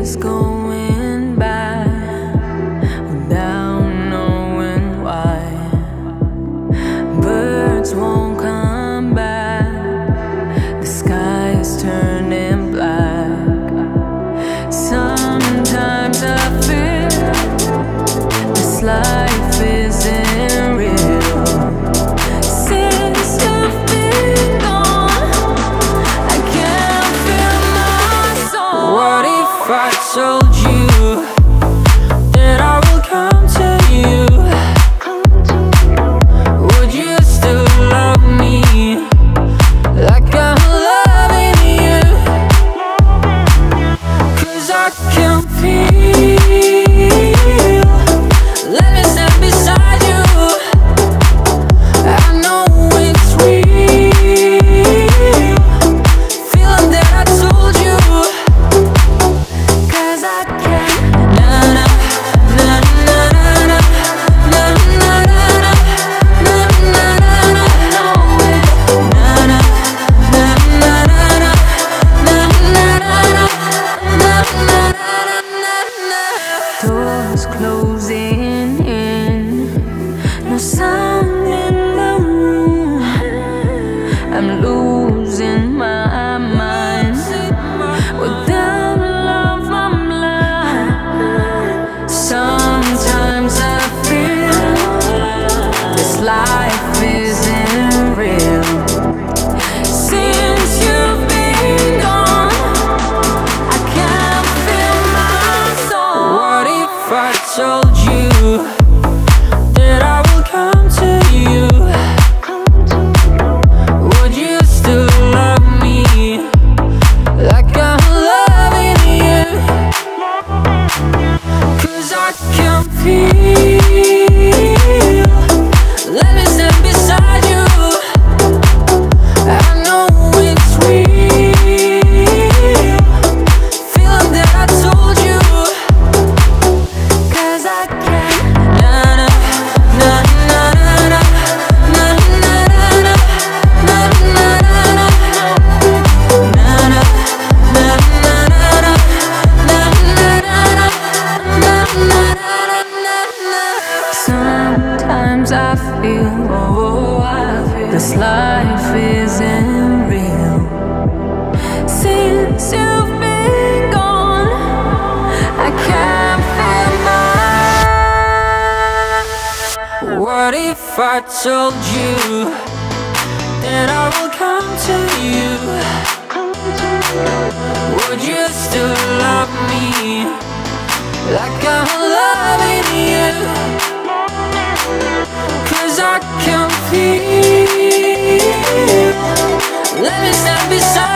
days going by without knowing why. Birds won't come back, the sky is turning black. Sometimes I feel this life isn't real. Since you've been gone, I can't feel my soul. What if I told you that I will come to you? Would you still love me like I'm loving you? 'Cause I can feel, let me stand beside you. I know it's real, feeling that I told you. 'Cause I can't, na na na na na na na na na na na. I know it, na na na na na na na na na. Doors closing in, no sound in the room. I'm losing my mind. Without love, I'm blind. Sometimes I feel this life isn't real. Since you've been gone, I can't feel my soul. What if I told you that I will come to you? Would you still love me like I'm loving you? 'Cause I can feel, let me stand beside you. I know it's real, feeling that I told you. 'Cause I can't, na na na na na na na na na na na. Sometimes I feel, this life isn't real. Since you've been gone, I can't feel mine. What if I told you that I will come to you? Would you still love me like I'm loving you? 'Cause I can feel, let me stand beside